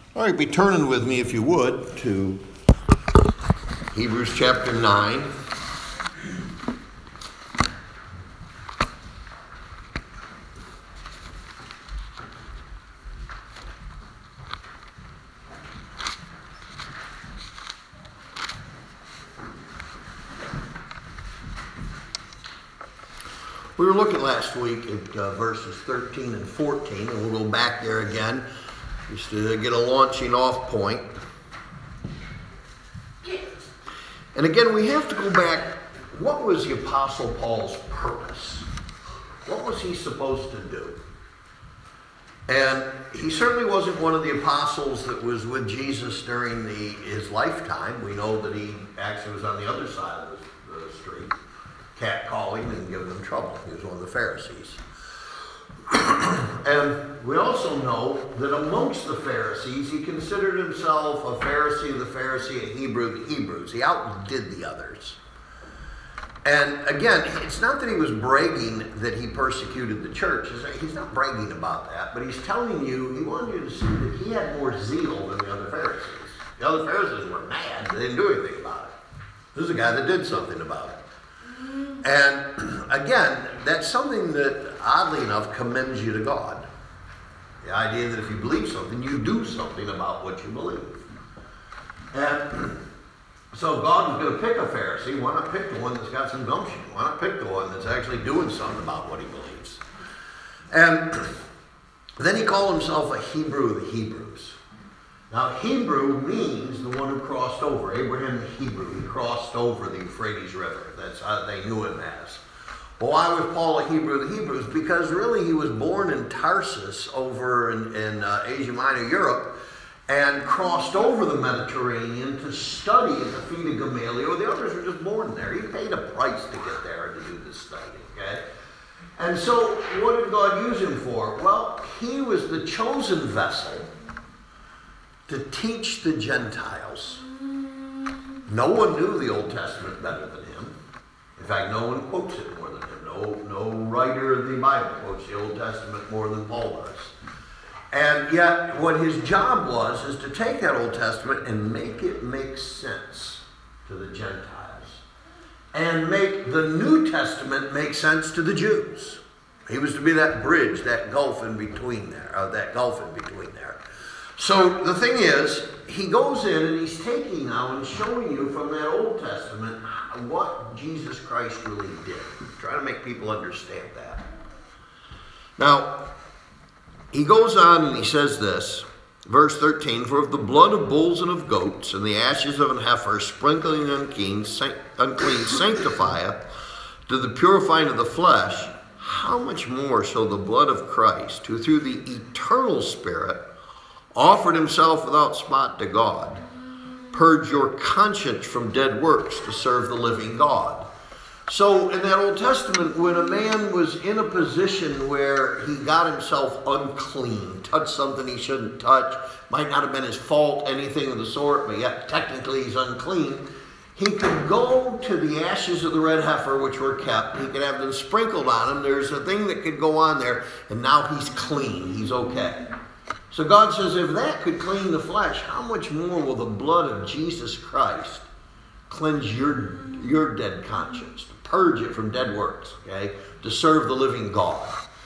All right, be turning with me, if you would, to Hebrews chapter 9. We were looking last week at verses 13 and 14, and we'll go back there again just to get a launching off point. And again, we have to go back. What was the Apostle Paul's purpose? What was he supposed to do? And he certainly wasn't one of the apostles that was with Jesus during his lifetime. We know that he actually was on the other side of the street, catcalling and giving them trouble. He was one of the Pharisees. And we also know that amongst the Pharisees, he considered himself a Pharisee of the Pharisee, a Hebrew of the Hebrews. He outdid the others. And again, it's not that he was bragging that he persecuted the church. He's not bragging about that, but he's telling you, he wanted you to see that he had more zeal than the other Pharisees. The other Pharisees were mad. They didn't do anything about it. This is a guy that did something about it. And again, that's something that, oddly enough, commends you to God. The idea that if you believe something, you do something about what you believe. And so if God was going to pick a Pharisee, why not pick the one that's got some gumption? Why not pick the one that's actually doing something about what he believes? And then he called himself a Hebrew of the Hebrews. Now, Hebrew means the one who crossed over. Abraham the Hebrew, he crossed over the Euphrates River. That's how they knew him as. Well, why was Paul a Hebrew of the Hebrews? Because really he was born in Tarsus over in Asia Minor, Europe, and crossed over the Mediterranean to study at the feet of Gamaliel. The others were just born there. He paid a price to get there and to do this study, okay? And so what did God use him for? Well, he was the chosen vessel to teach the Gentiles. No one knew the Old Testament better than him. In fact, no one quotes it more than him. No writer of the Bible quotes the Old Testament more than Paul does. And yet, what his job was is to take that Old Testament and make it make sense to the Gentiles. And make the New Testament make sense to the Jews. He was to be that bridge, that gulf in between there. So the thing is, he goes in and he's taking now and showing you from that Old Testament what Jesus Christ really did. Trying to make people understand that. Now, he goes on and he says this, verse 13, "For if the blood of bulls and of goats and the ashes of an heifer sprinkling unclean sanctifieth to the purifying of the flesh, how much more shall the blood of Christ, who through the eternal Spirit offered himself without spot to God, purge your conscience from dead works to serve the living God." So in that Old Testament, when a man was in a position where he got himself unclean, touched something he shouldn't touch, might not have been his fault, anything of the sort, but yet technically he's unclean, he could go to the ashes of the red heifer, which were kept. He could have them sprinkled on him. There's a thing that could go on there, and now he's clean. He's okay. So God says, if that could clean the flesh, how much more will the blood of Jesus Christ cleanse your dead conscience, to purge it from dead works, okay, to serve the living God?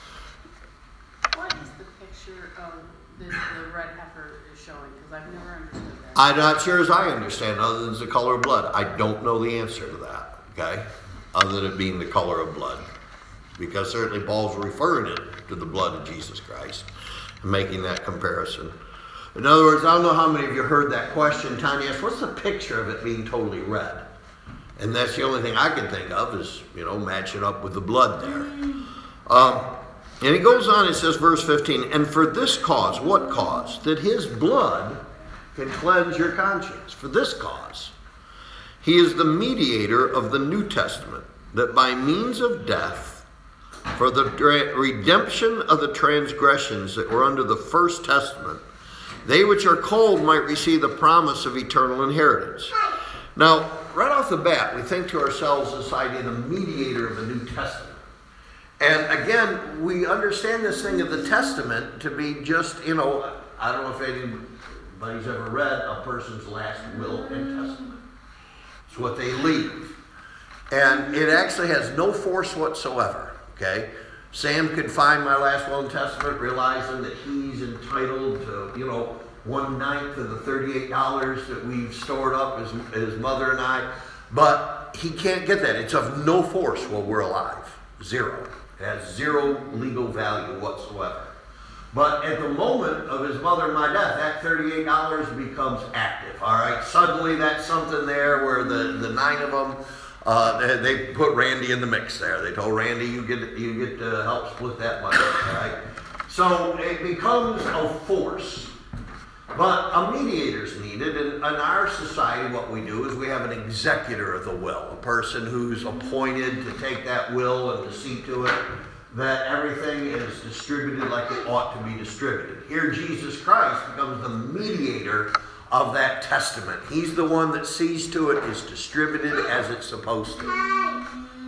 What is the picture of the red heifer is showing? Because I've never understood that. I'm not sure as I understand, other than the color of blood. I don't know the answer to that, okay, other than it being the color of blood. Because certainly Paul's referring it to the blood of Jesus Christ, making that comparison. In other words, I don't know how many of you heard that question. Tanya asked, what's the picture of it being totally red? And that's the only thing I can think of is, match it up with the blood there. And he goes on, it says, verse 15, "And for this cause," what cause? "That his blood can cleanse your conscience." For this cause. "He is the mediator of the New Testament, that by means of death, for the redemption of the transgressions that were under the first testament, they which are called might receive the promise of eternal inheritance." Now, right off the bat, we think to ourselves this idea of the mediator of the New Testament. And again, we understand this thing of the Testament to be just, I don't know if any Anybody's ever read a person's last will and testament? It's what they leave. And it actually has no force whatsoever, okay? Sam could find my last will and testament, realizing that he's entitled to, 1/9 of the $38 that we've stored up, his mother and I. But he can't get that. It's of no force while we're alive. Zero. It has zero legal value whatsoever. But at the moment of his mother and my death, that $38 becomes active. All right. Suddenly that's something there where the 9 of them, they put Randy in the mix there. They told Randy, you get to help split that money. All right. So it becomes a force. But a mediator's needed, and in our society what we do is we have an executor of the will, a person who's appointed to take that will and to see to it that everything is distributed like it ought to be distributed. Here Jesus Christ becomes the mediator of that testament. He's the one that sees to it is distributed as it's supposed to.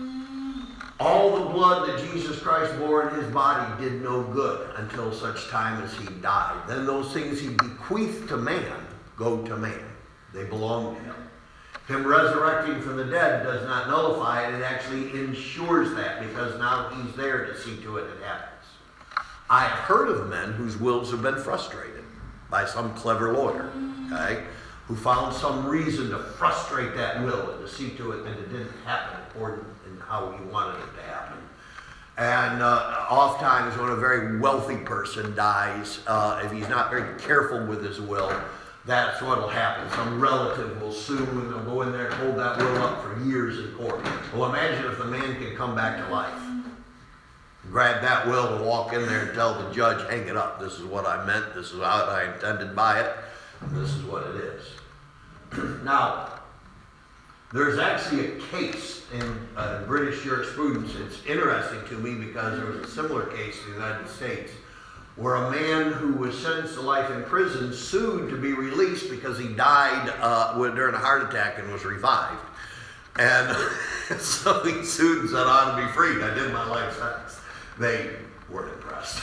All the blood that Jesus Christ bore in his body did no good until such time as he died. Then those things he bequeathed to man go to man. They belong to him. Him resurrecting from the dead does not nullify it. It actually ensures that, because now he's there to see to it happens. I have heard of men whose wills have been frustrated by some clever lawyer, okay, who found some reason to frustrate that will and to see to it that it didn't happen according to how he wanted it to happen. And oftentimes when a very wealthy person dies, if he's not very careful with his will, that's what will happen. Some relative will sue and they'll go in there and hold that will up for years in court. Well, imagine if the man could come back to life. Grab that will and walk in there and tell the judge, hang it up. This is what I meant. This is how I intended by it. And this is what it is. Now, there's actually a case in British jurisprudence. It's interesting to me because there was a similar case in the United States where a man who was sentenced to life in prison sued to be released because he died during a heart attack and was revived. And so he sued and said, I ought to be freed. I did my life sentence. They weren't impressed.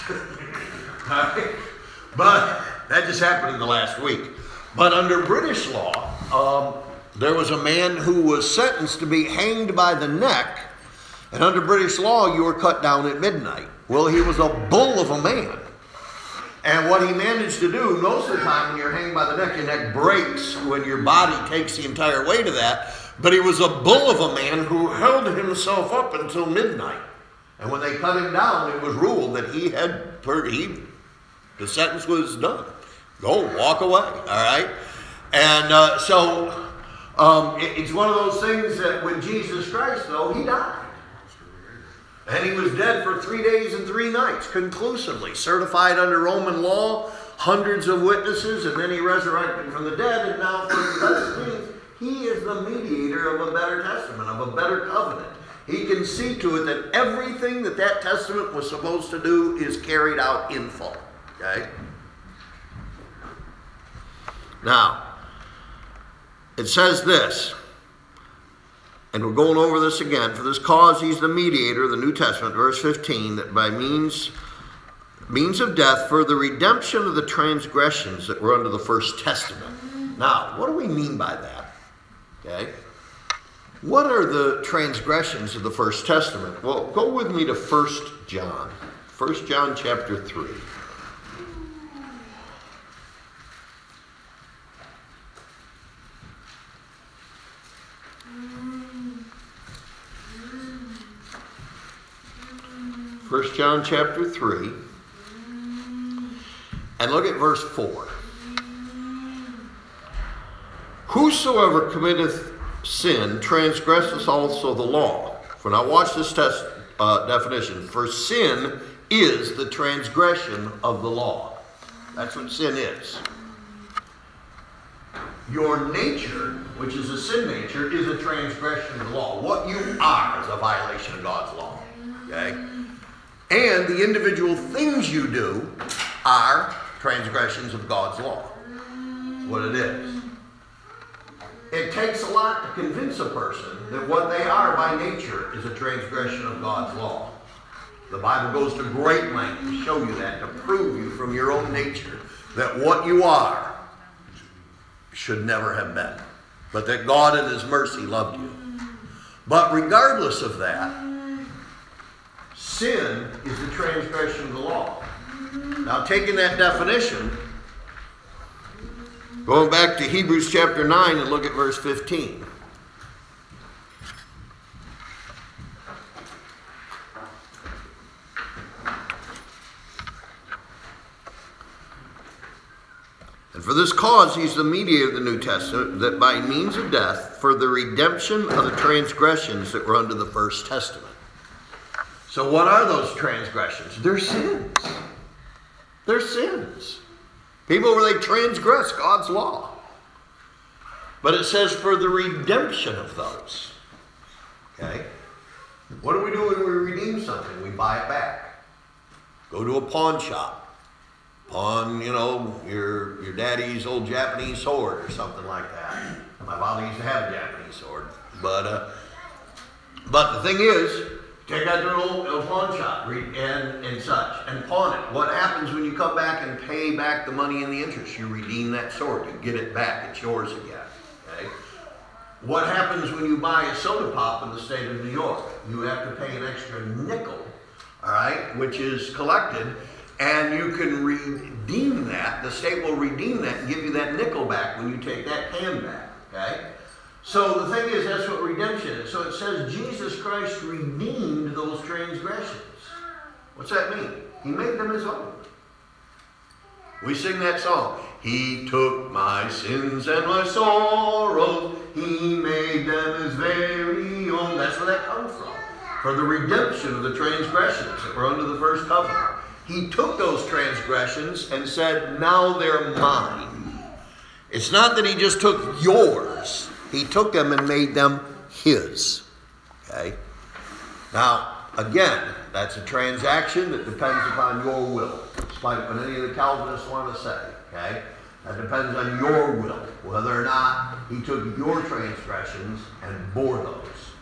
But that just happened in the last week. But under British law, there was a man who was sentenced to be hanged by the neck, and under British law, you were cut down at midnight. Well, he was a bull of a man. And what he managed to do, most of the time when you're hanged by the neck, your neck breaks when your body takes the entire weight of that. But he was a bull of a man who held himself up until midnight. And when they cut him down, it was ruled that the sentence was done. Go, walk away, all right? And so it's one of those things that with Jesus Christ, though, he died. And he was dead for 3 days and 3 nights, conclusively, certified under Roman law, hundreds of witnesses, and then he resurrected from the dead, and now for the means, he is the mediator of a better testament, of a better covenant. He can see to it that everything that testament was supposed to do is carried out in full. Okay? Now, it says this, and we're going over this again. For this cause he's the mediator of the New Testament, verse 15, that by means of death for the redemption of the transgressions that were under the first testament. Now, what do we mean by that? Okay? What are the transgressions of the first testament? Well, go with me to 1 John. 1 John chapter 3. First John chapter 3, and look at verse 4. Whosoever committeth sin transgresseth also the law. For now watch this definition. For sin is the transgression of the law. That's what sin is. Your nature, which is a sin nature, is a transgression of the law. What you are is a violation of God's law. Okay? And the individual things you do are transgressions of God's law. What it is. It takes a lot to convince a person that what they are by nature is a transgression of God's law. The Bible goes to great length to show you that, to prove you from your own nature that what you are should never have been, but that God in his mercy loved you. But regardless of that, sin is the transgression of the law. Now, taking that definition, going back to Hebrews chapter 9 and look at verse 15. And for this cause he's the mediator of the New Testament, that by means of death, for the redemption of the transgressions that were under the First Testament. So what are those transgressions? They're sins. They're sins. People where they transgress God's law. But it says for the redemption of those. Okay? What do we do when we redeem something? We buy it back. Go to a pawn shop. Pawn, your daddy's old Japanese sword or something like that. My father used to have a Japanese sword. But the thing is, take that to an old pawn shop and such, and pawn it. What happens when you come back and pay back the money and the interest? You redeem that sword. You get it back. It's yours again. Okay? What happens when you buy a soda pop in the state of New York? You have to pay an extra nickel, all right, which is collected, and you can redeem that. The state will redeem that and give you that nickel back when you take that can back. Okay? So the thing is, that's what redemption is. So it says Jesus Christ redeemed those transgressions. What's that mean? He made them his own. We sing that song. He took my sins and my sorrows. He made them his very own. That's where that comes from. For the redemption of the transgressions that were under the first covenant. He took those transgressions and said, now they're mine. It's not that he just took yours. He took them and made them his. Okay? Now, again, that's a transaction that depends upon your will. Despite what any of the Calvinists want to say. Okay? That depends on your will. Whether or not he took your transgressions and bore those.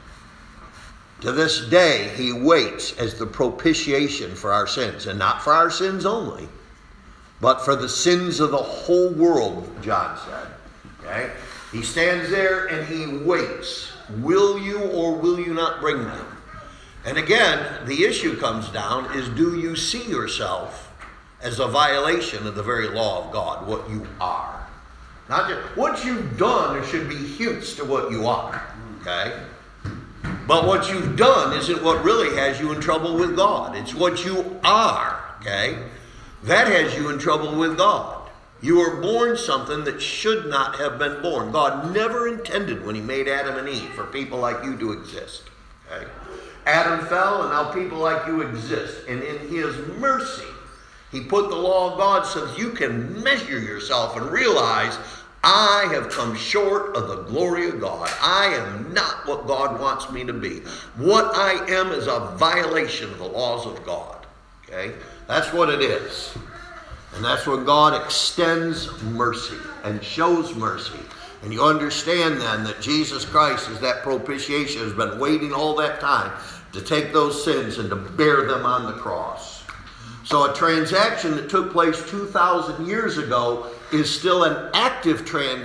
To this day, he waits as the propitiation for our sins. And not for our sins only, but for the sins of the whole world, John said. Okay? He stands there and he waits. Will you or will you not bring them? And again, the issue comes down is, do you see yourself as a violation of the very law of God, what you are? Not just what you've done, there should be huge to what you are. Okay? But what you've done isn't what really has you in trouble with God. It's what you are. Okay? That has you in trouble with God. You were born something that should not have been born. God never intended when he made Adam and Eve for people like you to exist. Okay? Adam fell and now people like you exist. And in his mercy, he put the law of God so that you can measure yourself and realize, I have come short of the glory of God. I am not what God wants me to be. What I am is a violation of the laws of God. Okay? That's what it is. And that's when God extends mercy and shows mercy. And you understand then that Jesus Christ is that propitiation, has been waiting all that time to take those sins and to bear them on the cross. So a transaction that took place 2,000 years ago is still an active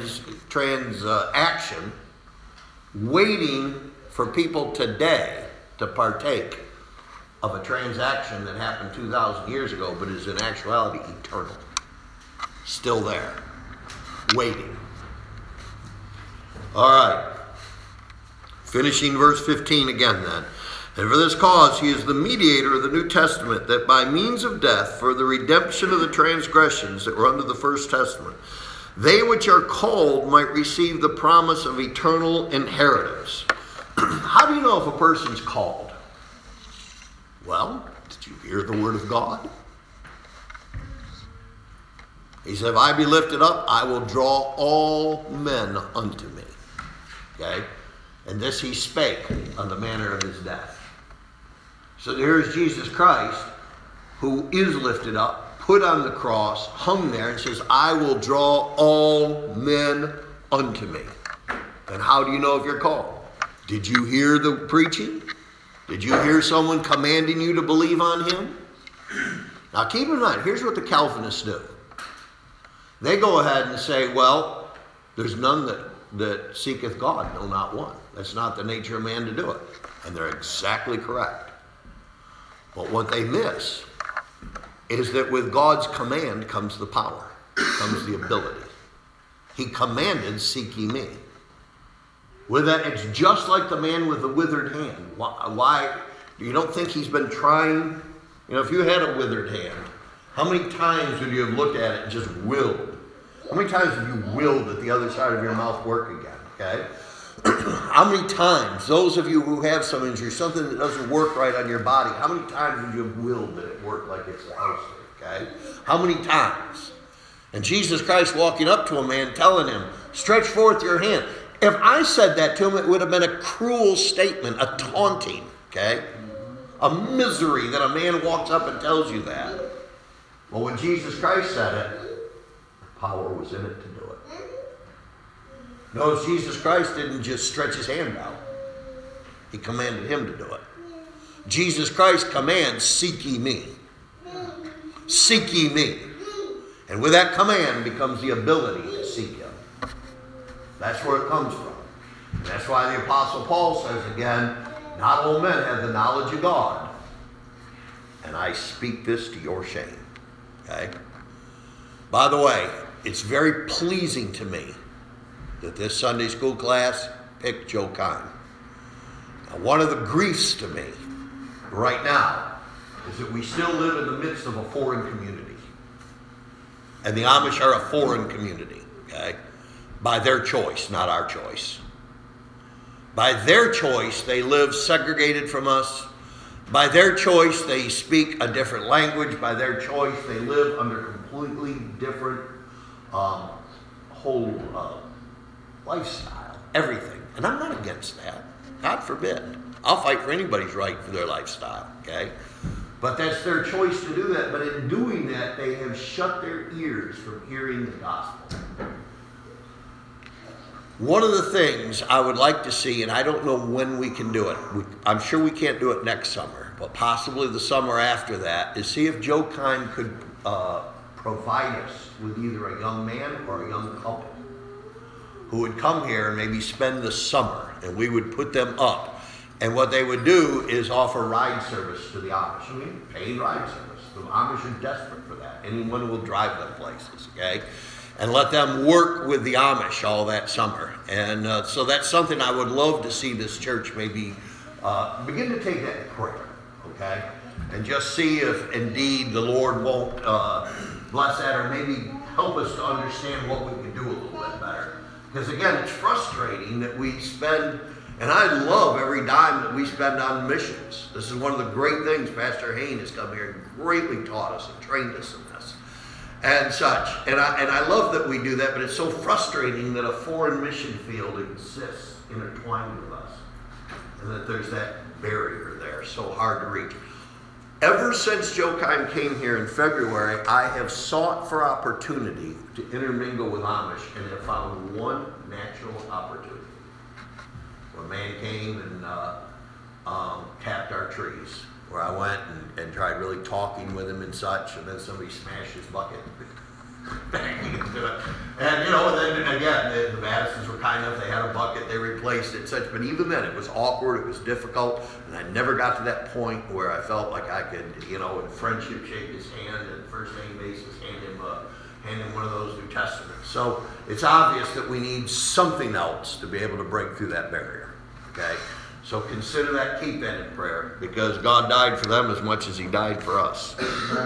transaction waiting for people today to partake of a transaction that happened 2,000 years ago, but is in actuality eternal. Still there. Waiting. All right. Finishing verse 15 again then. And for this cause he is the mediator of the New Testament, that by means of death, for the redemption of the transgressions that were under the First Testament, they which are called might receive the promise of eternal inheritance. How do you know if a person's called? Well, did you hear the word of God? He said, if I be lifted up, I will draw all men unto me. Okay? And this he spake on the manner of his death. So here's Jesus Christ, who is lifted up, put on the cross, hung there, and says, I will draw all men unto me. And how do you know if you're called? Did you hear the preaching? Did you hear someone commanding you to believe on him? Now keep in mind, here's what the Calvinists do. They go ahead and say, well, There's none that seeketh God, no, not one. That's not the nature of man to do it. And they're exactly correct. But what they miss is that with God's command comes the power, comes the ability. He commanded, seek ye me. With that, it's just like the man with the withered hand. Why? You don't think he's been trying? You know, if you had a withered hand, how many times would you have looked at it and just willed? How many times have you willed that the other side of your mouth work again? Okay? How many times, those of you who have some injury, something that doesn't work right on your body, how many times would you have willed that it worked like it's supposed to? Okay? How many times? And Jesus Christ walking up to a man telling him, stretch forth your hand. If I said that to him, it would have been a cruel statement, a taunting, okay? A misery that a man walks up and tells you that. Well, when Jesus Christ said it, power was in it to do it. Notice Jesus Christ didn't just stretch his hand out. He commanded him to do it. Jesus Christ commands, seek ye me. Seek ye me. And with that command becomes the ability to seek him. That's where it comes from. And that's why the Apostle Paul says again, not all men have the knowledge of God. And I speak this to your shame. Okay? By the way, it's very pleasing to me that this Sunday school class picked Joe Kime. Now, one of the griefs to me right now is that we still live in the midst of a foreign community. And the Amish are a foreign community, okay? By their choice, not our choice. By their choice, they live segregated from us. By their choice, they speak a different language. By their choice, they live under completely different whole lifestyle, everything. And I'm not against that. God forbid. I'll fight for anybody's right for their lifestyle, okay? But that's their choice to do that. But in doing that, they have shut their ears from hearing the gospel. One of the things I would like to see, and I don't know when we can do it, I'm sure we can't do it next summer, but possibly the summer after that, is see if Joe Kime could provide us with either a young man or a young couple who would come here and maybe spend the summer, and we would put them up. And what they would do is offer ride service to the Amish. I mean, paid ride service. The Amish are desperate for that. Anyone who will drive them places, okay? And let them work with the Amish all that summer. And so that's something I would love to see this church maybe begin to take that in prayer, okay? And just see if indeed the Lord won't bless that or maybe help us to understand what we can do a little bit better. Because again, it's frustrating that we spend, and I love every dime that we spend on missions. This is one of the great things Pastor Hayne has come here and greatly taught us and trained us in this. And such. And I love that we do that, but it's so frustrating that a foreign mission field exists intertwined with us. And that there's that barrier there, so hard to reach. Ever since Joe Kime came here in February, I have sought for opportunity to intermingle with Amish and have found one natural opportunity. When a man came and tapped our trees, where I went and tried really talking with him and such, and then somebody smashed his bucket, banging into it. And, you know, then again, the Madisons were kind enough, they had a bucket, they replaced it and such, but even then it was awkward, it was difficult, and I never got to that point where I felt like I could, you know, in friendship shake his hand and first name basis hand him one of those New Testaments. So it's obvious that we need something else to be able to break through that barrier, okay? So consider that, keep that in prayer, because God died for them as much as he died for us.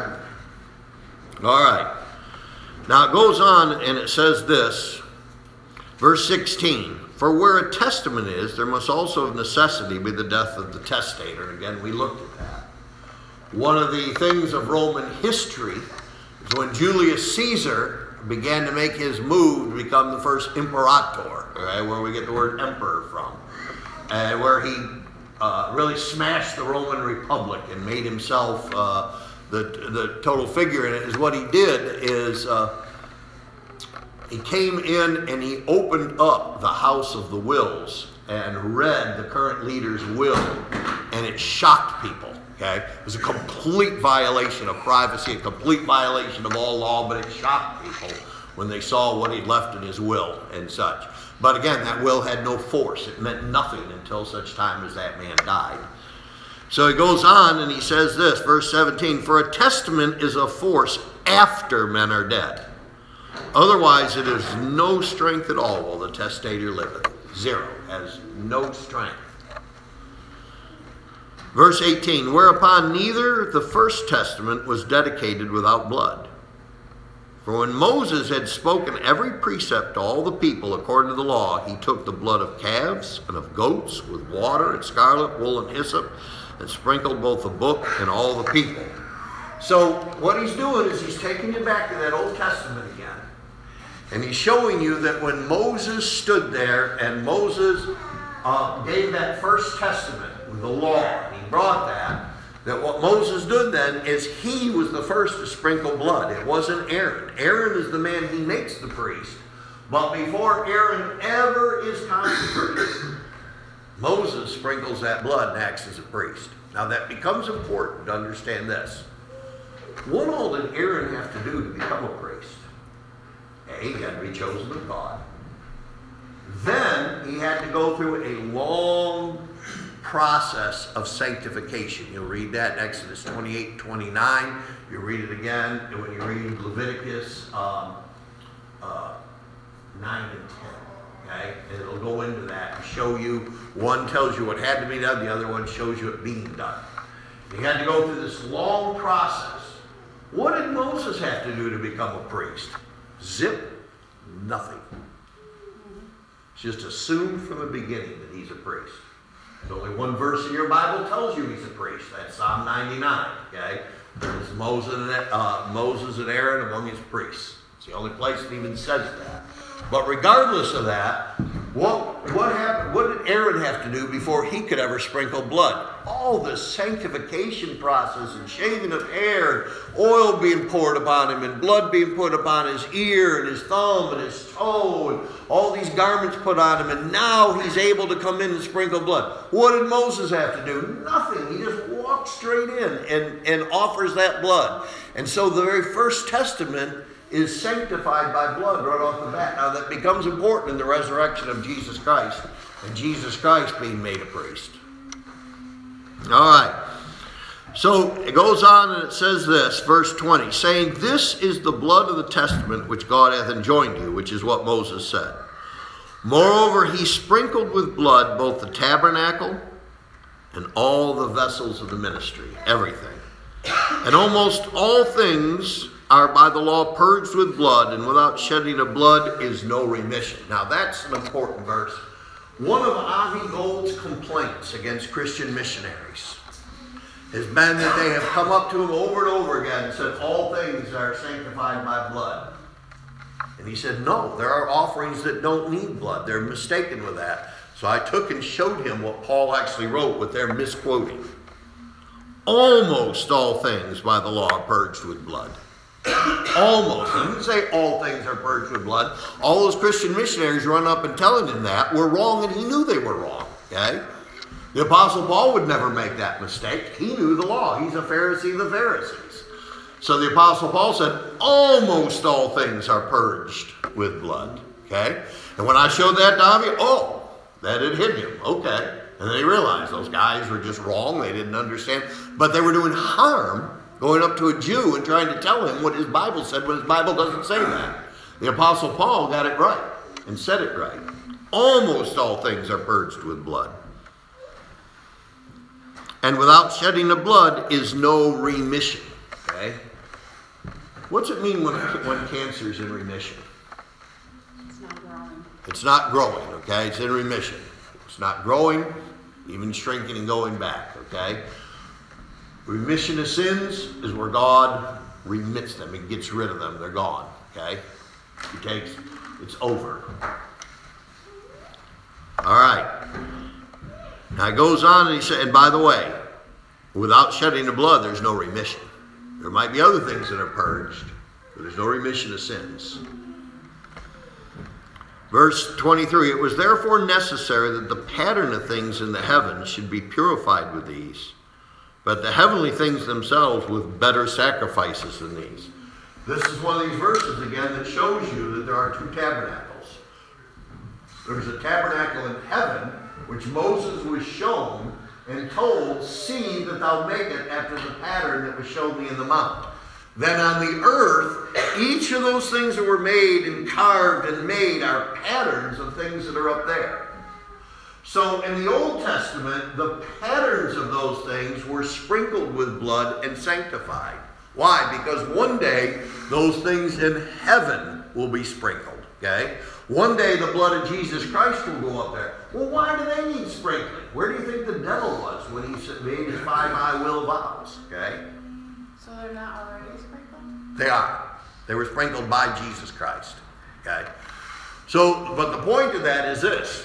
All right. Now it goes on and it says this, verse 16, for where a testament is, there must also of necessity be the death of the testator. Again, we looked at that. One of the things of Roman history is when Julius Caesar began to make his move to become the first imperator, okay, where we get the word emperor from. And where he really smashed the Roman Republic and made himself the total figure in it, is what he did is he came in and he opened up the House of the Wills and read the current leader's will, and it shocked people. Okay, it was a complete violation of privacy, a complete violation of all law, but it shocked people when they saw what he'd left in his will and such. But again, that will had no force. It meant nothing until such time as that man died. So he goes on and he says this, verse 17, for a testament is of force after men are dead. Otherwise it is no strength at all while the testator liveth. Zero, has no strength. Verse 18, whereupon neither the first testament was dedicated without blood. For when Moses had spoken every precept to all the people according to the law, he took the blood of calves and of goats with water and scarlet wool and hyssop, and sprinkled both the book and all the people. So what he's doing is he's taking you back to that Old Testament again. And he's showing you that when Moses stood there and Moses gave that first testament with the law, and he brought that what Moses did then is he was the first to sprinkle blood. It wasn't Aaron. Aaron is the man he makes the priest. But before Aaron ever is consecrated, Moses sprinkles that blood and acts as a priest. Now that becomes important to understand this. What all did Aaron have to do to become a priest? He had to be chosen of God. Then he had to go through a long process of sanctification. You'll read that in Exodus 28, 29. You read it again when you read Leviticus 9 and 10. Okay? And it'll go into that and show you, one tells you what had to be done, the other one shows you it being done. He had to go through this long process. What did Moses have to do to become a priest? Zip, nothing. It's just assumed from the beginning that he's a priest. There's only one verse in your Bible tells you he's a priest. That's Psalm 99. Okay? There's Moses and Aaron among his priests. It's the only place that even says that. But regardless of that, what happened? What did Aaron have to do before he could ever sprinkle blood? All this sanctification process and shaving of hair, and oil being poured upon him, and blood being put upon his ear and his thumb and his toe, and all these garments put on him, and now he's able to come in and sprinkle blood. What did Moses have to do? Nothing. He just walked straight in and offers that blood. And so the very first testament is sanctified by blood right off the bat. Now that becomes important in the resurrection of Jesus Christ, and Jesus Christ being made a priest. All right. So it goes on and it says this, verse 20, saying, this is the blood of the testament which God hath enjoined you, which is what Moses said. Moreover, he sprinkled with blood both the tabernacle and all the vessels of the ministry, everything. And almost all things are by the law purged with blood, and without shedding of blood is no remission. Now that's an important verse. One of Avi Gold's complaints against Christian missionaries has been that they have come up to him over and over again and said all things are sanctified by blood. And he said, no, there are offerings that don't need blood. They're mistaken with that. So I took and showed him what Paul actually wrote, what they're misquoting. Almost all things by the law are purged with blood. Almost. He didn't say all things are purged with blood. All those Christian missionaries run up and telling him that were wrong, and he knew they were wrong. Okay? The Apostle Paul would never make that mistake. He knew the law. He's a Pharisee of the Pharisees. So the Apostle Paul said, almost all things are purged with blood. Okay? And when I showed that to Avi, that had hit him. Okay. And then he realized those guys were just wrong. They didn't understand. But they were doing harm going up to a Jew and trying to tell him what his Bible said when his Bible doesn't say that. The Apostle Paul got it right and said it right. Almost all things are purged with blood. And without shedding of blood is no remission. Okay? What's it mean when cancer is in remission? It's not growing. It's not growing, okay? It's in remission. It's not growing, even shrinking and going back, okay? Remission of sins is where God remits them. He gets rid of them. They're gone, okay? It's over. All right. Now it goes on and he said, and by the way, without shedding of blood, there's no remission. There might be other things that are purged, but there's no remission of sins. Verse 23, it was therefore necessary that the pattern of things in the heavens should be purified with these, but the heavenly things themselves with better sacrifices than these. This is one of these verses again that shows you that there are two tabernacles. There's a tabernacle in heaven, which Moses was shown and told, see that thou make it after the pattern that was shown thee in the mount. Then on the earth, each of those things that were made and carved and made are patterns of things that are up there. So in the Old Testament, the patterns of those things were sprinkled with blood and sanctified. Why? Because one day, those things in heaven will be sprinkled. Okay? One day, the blood of Jesus Christ will go up there. Well, why do they need sprinkling? Where do you think the devil was when he made his 5 I will vows? Okay? So they're not already sprinkled? They are. They were sprinkled by Jesus Christ. Okay? So, but the point of that is this.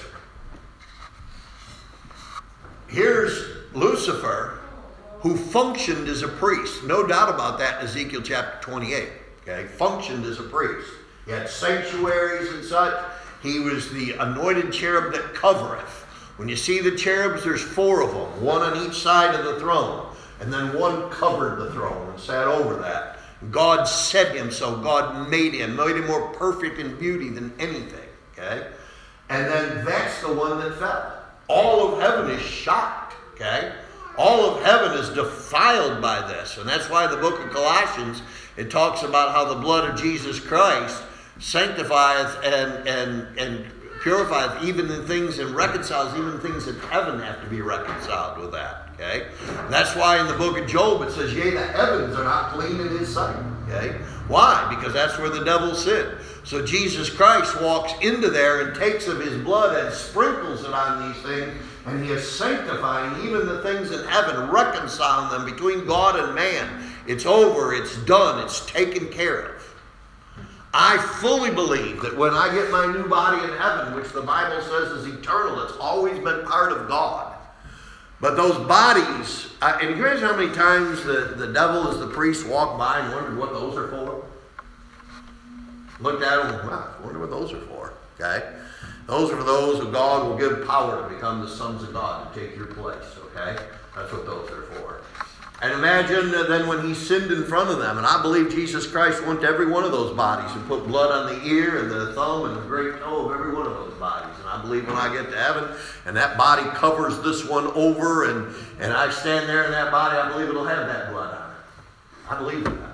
Here's Lucifer, who functioned as a priest. No doubt about that in Ezekiel chapter 28. Okay? Functioned as a priest. He had sanctuaries and such. He was the anointed cherub that covereth. When you see the cherubs, there's 4 of them, one on each side of the throne. And then one covered the throne and sat over that. God set him so. God made him more perfect in beauty than anything. Okay? And then that's the one that fell. All of heaven is shocked. Okay? All of heaven is defiled by this. And that's why the book of Colossians, it talks about how the blood of Jesus Christ sanctifieth and purifieth even the things and reconciles even things in heaven have to be reconciled with that. Okay? And that's why in the book of Job it says, yea, the heavens are not clean in his sight. Okay? Why? Because that's where the devil sinned. So Jesus Christ walks into there and takes of his blood and sprinkles it on these things, and he is sanctifying even the things in heaven, reconciling them between God and man. It's over, it's done, it's taken care of. I fully believe that when I get my new body in heaven, which the Bible says is eternal, it's always been part of God. But those bodies, and you guys know how many times the devil as the priest walked by and wondered what those are for? Looked at them and, wow, I wonder what those are for. Okay? Those are for those who God will give power to become the sons of God to take your place. Okay? That's what those are for. And imagine then when he sinned in front of them, and I believe Jesus Christ went to every one of those bodies and put blood on the ear and the thumb and the great toe of every one of those bodies. And I believe when I get to heaven and that body covers this one over and I stand there in that body, I believe it'll have that blood on it. I believe in that.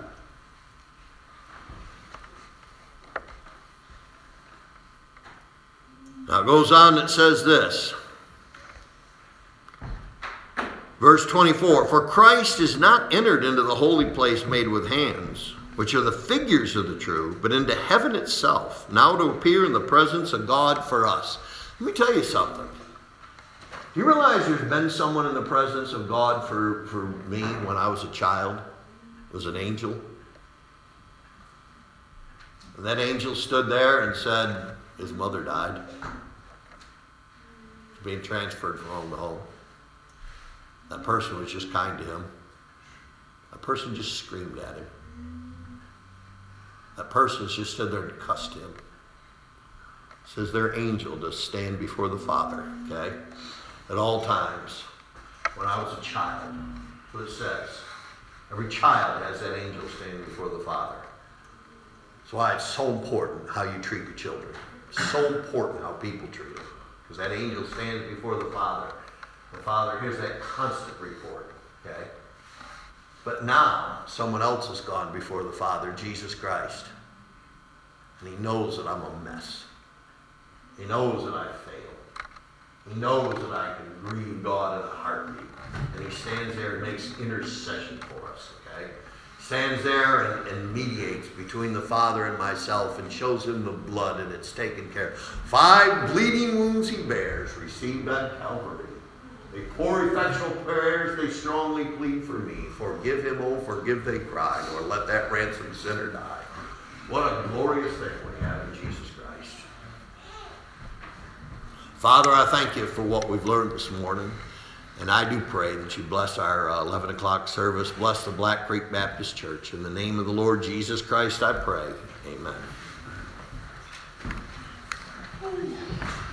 Now it goes on, it says this. Verse 24, for Christ is not entered into the holy place made with hands, which are the figures of the true, but into heaven itself, now to appear in the presence of God for us. Let me tell you something. Do you realize there's been someone in the presence of God for me when I was a child? It was an angel. And that angel stood there and said his mother died. She's being transferred from home to home. That person was just kind to him. That person just screamed at him. That person just stood there and cussed him. It says their angel does stand before the Father, okay? At all times. When I was a child, that's what it says. Every child has that angel standing before the Father. That's why it's so important how you treat your children. It's so important how people treat them. Because that angel stands before the Father. The Father hears that constant report, okay? But now, someone else has gone before the Father, Jesus Christ. And he knows that I'm a mess. He knows that I fail. He knows that I can grieve God in a heartbeat. And he stands there and makes intercession for us, okay? Stands there and mediates between the Father and myself and shows him the blood and it's taken care of. 5 bleeding wounds he bears, received on Calvary. They pour effectual prayers, they strongly plead for me. Forgive him, oh, forgive, they cry, or let that ransomed sinner die. What a glorious thing we have in Jesus Christ. Father, I thank you for what we've learned this morning. And I do pray that you bless our 11 o'clock service. Bless the Black Creek Baptist Church. In the name of the Lord Jesus Christ, I pray. Amen.